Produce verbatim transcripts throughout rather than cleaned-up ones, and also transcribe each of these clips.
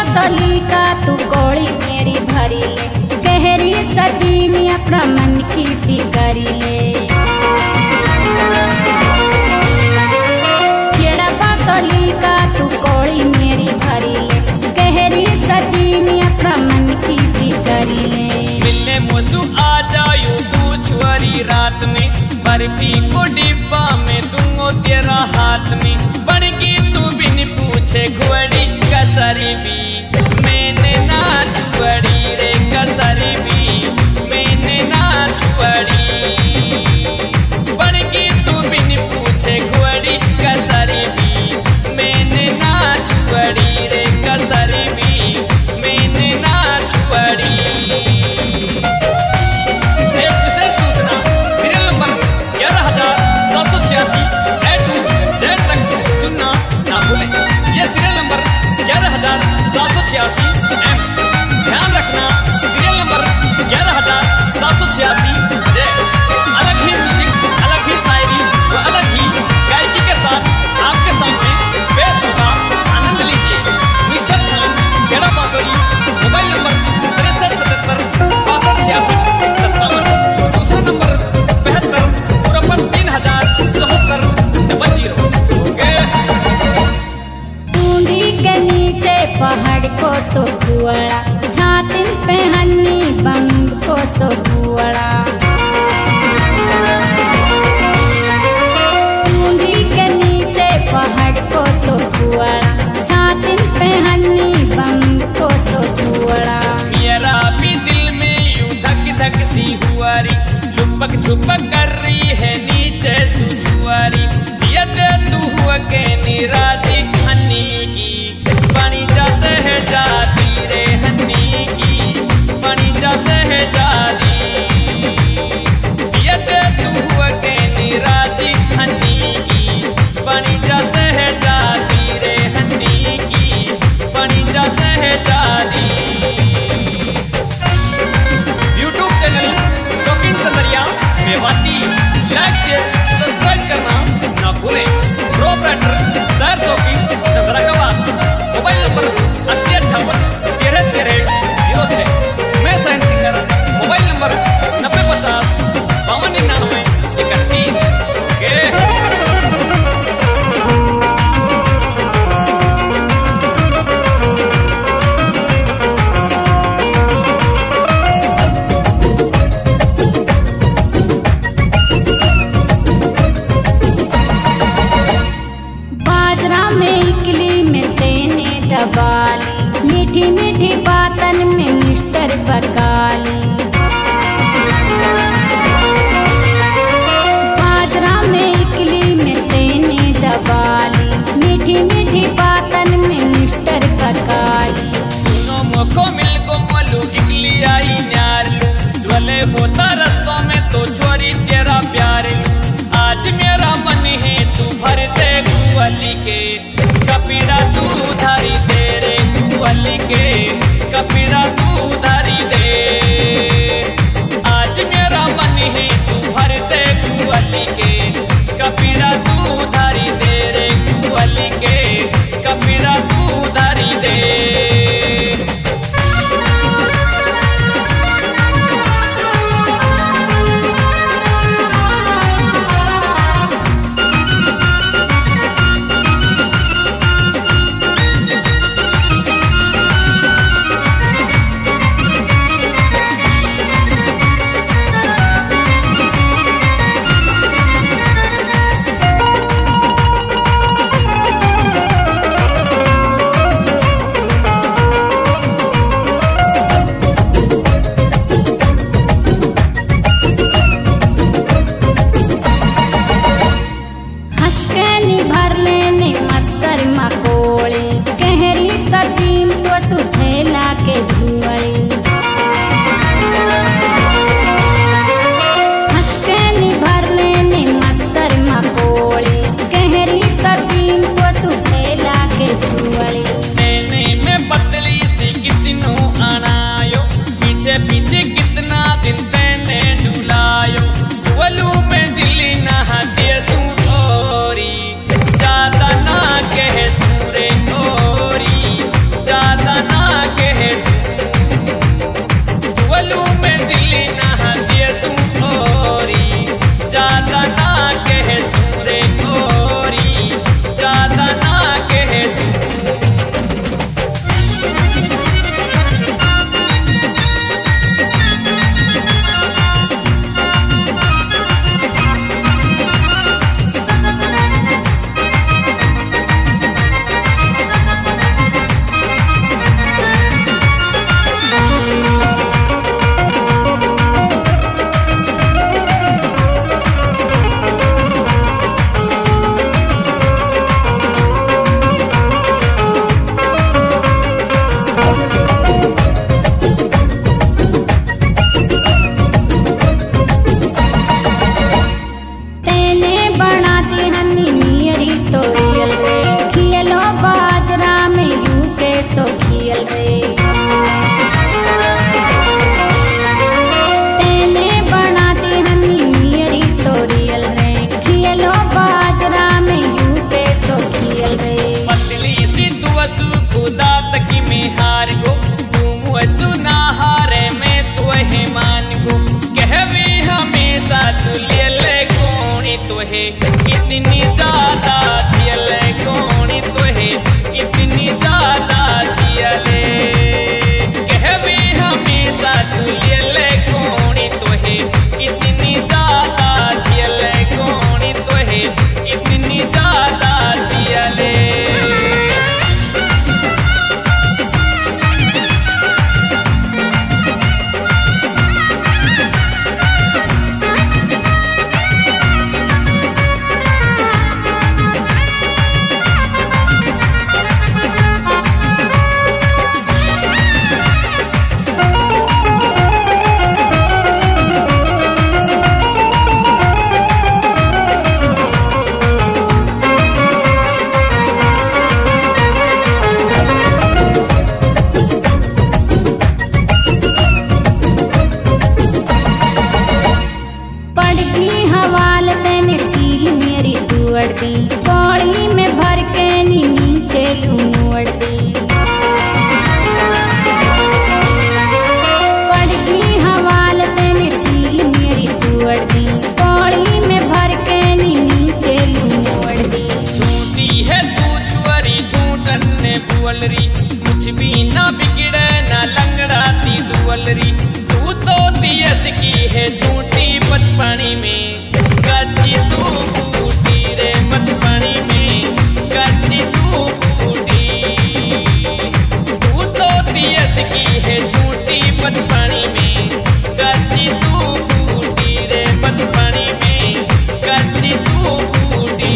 बसली का तू कोड़ी मेरी भरी ले, गहरी सजी में अपना मन की सी करी ले। केड़ा बसली का तू कोड़ी मेरी भरी ले, गहरी सजी में अपना मन की सी करी ले। मिलने मोसू आ जायो तू छुआरी रात में, बर्फी को डिब्बा में दूंगो तेरा हाथ में। बनगी तू बिन पूछे घुड़ी कसरी भी, मैंने ना छुड़ी रे कसरी भी, मैंने ना छुड़ी। बनगी तू बिन पूछे घुड़ी कसरी भी, मैंने ना छुड़ी रे कसरी भी, मैंने ना छुड़ी। छियासी एम ध्यान रखना, सीरियल नंबर ग्यारह हजार सात सौ छियासी जे। अलग ही म्यूजिक, अलग ही शायरी व अलग ही गायकी के साथ आपके सामने पेश होगा, आनंद लीजिए। मिस्टर खान गेड़ा बांसुरी, मोबाइल नंबर तिरसठ सतहत्तर बासठ छियासठ सत्तावन, दूसरा नंबर बहत्तर तिरपन तीन हजार चौहत्तर डबल जीरो। पहाड़ को सो कुआड़ा, छातिन पे हन्नी बंग को सो कुआड़ा। टूंडी के नीचे पहाड़ को सो कुआड़ा, छातिन पे हन्नी बंग को सो कुआड़ा। मेरा भी दिल में यूं धक धक सी हुआरी, लुपक छुपक कर रही है नीचे सुछुआरी। यद तू हुआ के निराजी हन्नी की, बनी जा सहजादी रे हन्नी की, बनी जा सहजादी। यद तू हुआ के निराजी हन्नी की, बनी जा सहजादी रे हन्नी की, बनी जा सहजादी। YouTube channel Shaukeen Chandariya Mewati, like share subscribe करना ना भूलें। प्रोपराइटर सर शौकीन चंद्रा का वास, मोबाइल नंबर अस्सी अट्ठावन तेरह तेरह जीरो छः। मैं साइंस सिंगर, मोबाइल नंबर नब्बे पचास बावन निन्यानवे इकतीस के। बाजरा में इकली में तेने दबाली, मीठी मीठी बातन में मिस्टर बकाली। बाजरा में इकली में तेने दबाली, मीठी मीठी बातन में मिस्टर बकाली। सुनो मोको मिल को मोलू इकली आई न्यार लू, ढोले होता रस्तों में तो छोरी तेरा प्यार लू। आज मेरा मन है तू भर दे कुअली के, कपीरा तू धारी तेरे कुअली के, कपीरा तू धारी दे। रियल रे। तेने बनाती हनी मेरी तो रियल रे, खियलो बाजरा में यूटे सो खियल रे। पतली सी दुअसु खुदा तकी में हार गो, तुम वसु ना हारे में तो है मान गो। कहवे हमेशा तू ले ले कोणी तो है इतनी ज्यादा झियले, कोणी तो है इतनी ज्यादा झियले। कहवे हमेशा तू ले ले कोणी तो है इतनी ज्यादा झियले, कोणी तो है इतनी ज्यादा झियले। पौड़ी में भर के नी नीचे लूड़ दी, पड़गी हवाल तेने सील मेरी दुअड़ दी। पौड़ी में भर के नी नीचे लूड़ दी। झूठी है तू छुअरी झूठन ने बुअलरी, कुछ भी ना बिगड़े ना लंगड़ाती दुअलरी। तू तो दियस की है झूठी बचपनी में, कच्ची तू बूटी रे बचपनी में, कच्ची तू बूटी। तू तो दियस की है झूठी बचपनी में, कच्ची तू बूटी रे बचपनी में, कच्ची तू बूटी।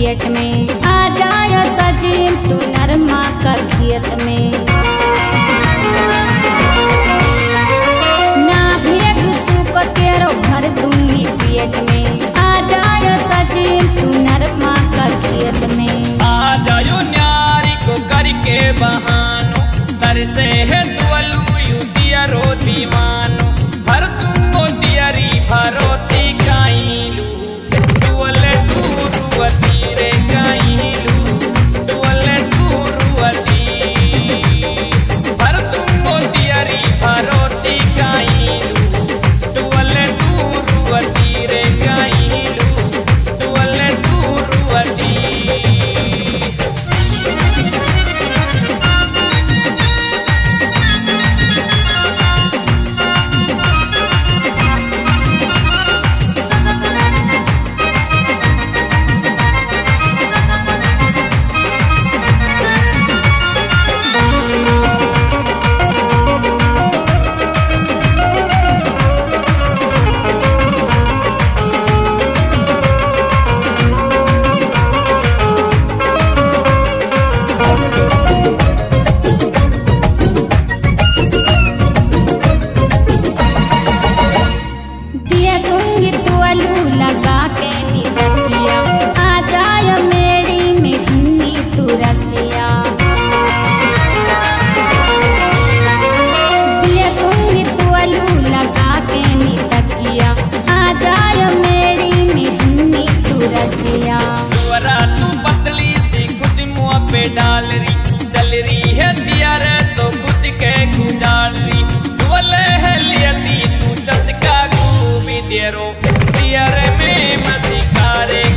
पेट में। आ जायो सजीन तू नरमा का खेत में। ना भेद सुख तेरो भर दूंगी पेट में। आ जायो सजीन तू नरमा का खेत में। आ जायो न्यारी को करके बहानो तरसे है दुअलू यू दिया रो दीवानो भर तुमो दियरी भरोती काईलू दुअले तू रुवती रे काईलू दुअले तू रुवती भर तुमो दियरी भरोती काईलू दुअले तू रुवती रे काईलू दुअले तू रुवती। दिया दूंगी तुअलू लगा के नितकिया। आ जायो मेड़ी में हिन्नी तू रसिया। दिया दूंगी तुअलू लगा के नितकिया। आ जायो मेड़ी में हिन्नी तू रसिया। दुअरा तू पतली सी खुद मुँह पे डाल रही चल रही है दिया रे तो खुद के गुजाल रही दुअले है लियती तू चसका खूबी देरो दिया रे में मसी कारे